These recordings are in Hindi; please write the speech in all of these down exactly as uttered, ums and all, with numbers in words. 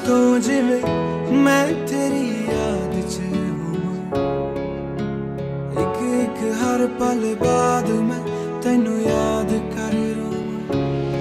तो जिवें मैं तेरी याद च होवां, एक एक हर पल बाद मैं तैनू याद कर रोवां।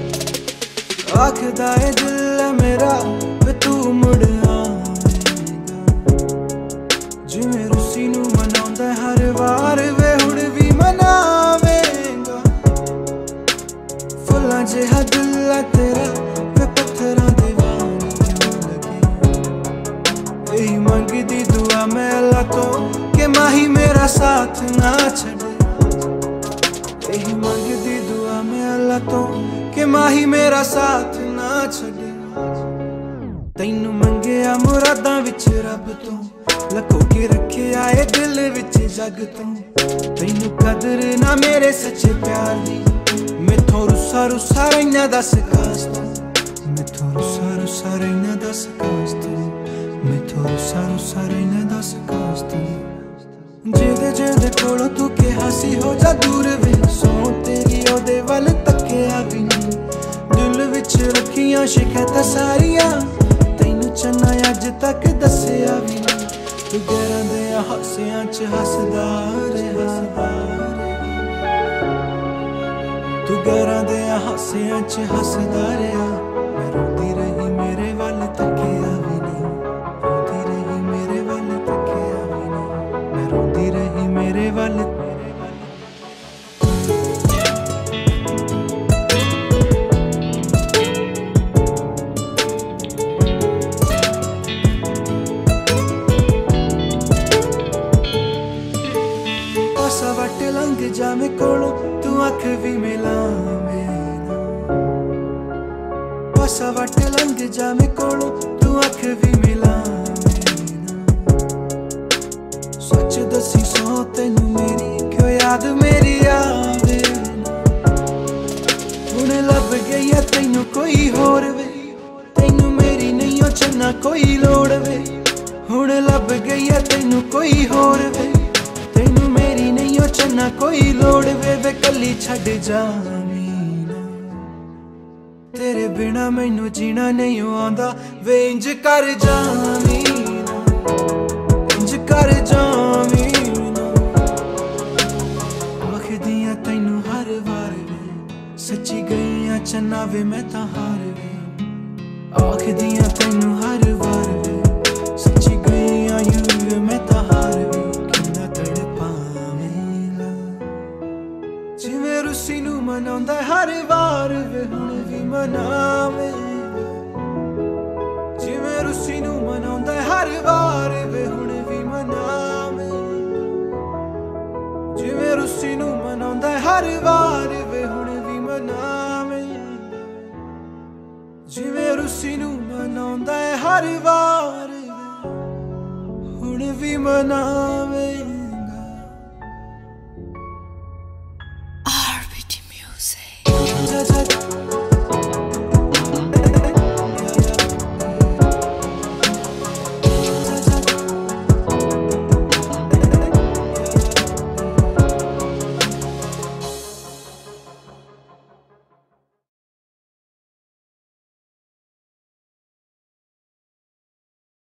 आखदा ए दिल है मेरा वे तू मुड़ आवेगा, जिवें रुसी नू मनाउंदा हर वार वे हुण भी मनावेगा। फुल्लां जिहा दिल है तेरा वे पत्थरां दे वांग क्यों लगे, यही मंगदी दुआ मैं अल्लाह तो कि माही मेरा साथ ना छड़े। यही मंगदी दुआ मैं अल्लाह तो कि माही मेरा साथ ना छड़े। तैनू मंगिया मुरादां विच रब तो, लको के रखिया ए दिल विच जग तो। तैनू कदर ना मेरे सच्चे प्यार दी, मैथों रुस्सा रुस्सा रैना दस खास तू। मैथों रुस्सा रुस्सा रैना दस खास तू, मैथों रुस्सा रुस्सा रैना दस खास तू। जेदे जेदे कोलों तू के हासी हो जा दूर वे, सौ तेरी ओदे वल तकिया भी नहीं। दिल विच रखियां शिकायतां सारियां, तैनू चन्ना अज तक दस्सिया भी नहीं। तू गैरां दे हासियां च हसदा रहा, तू गैरां दे हासियां च हसदा रहा। मैं रोंदी रही मेरे वल तकिया भी नहीं, रोंदी रही मेरे वल तकिया भी नहीं, मैं रोंदी रही मेरे वल। पासा वट लंघ जावे कोलों तू अख भी मिलावे ना, पासा वट लंघ जावे कोलों तू अख भी मिलावे ना। सच दसी सौ तैनू मेरी क्यों याद मेरी आवे ना। हुण लब गई है तैनू कोई होर वे, तैनू मेरी नहीं ओ चन्ना कोई लोड़ वे। हुण लब गई है तैनू कोई होर वे, तैनू मेरी नहीं ओ चन्ना कोई लोड़ वे। वे कली छड़ जावी ना, तेरे बिना मैनू जीना नहीं आंदा वे। इंज कर जावी ना, इंज कर जावी ना। आखदियां तैनू हर वार वे, सच्ची गईयां चन्ना वे मैं तां हार वे। आखदियां तैनू हर वार वे, सच्ची गईयां यूं वे मैं तां हार वे। किन्ना तड़पावेला जिवें रुसी नू मनाउंदा हर वार वे हुण भी मनावेगा। जिवें रुसी नू मनाउंदा हर वार वे हुण भी मनावेगा। जिवें रुसी नू मनाउंदा हर वार वे हुण भी मनावेगा। जिवें रुसी नू मनाउंदा हर वार वे हुण भी मना।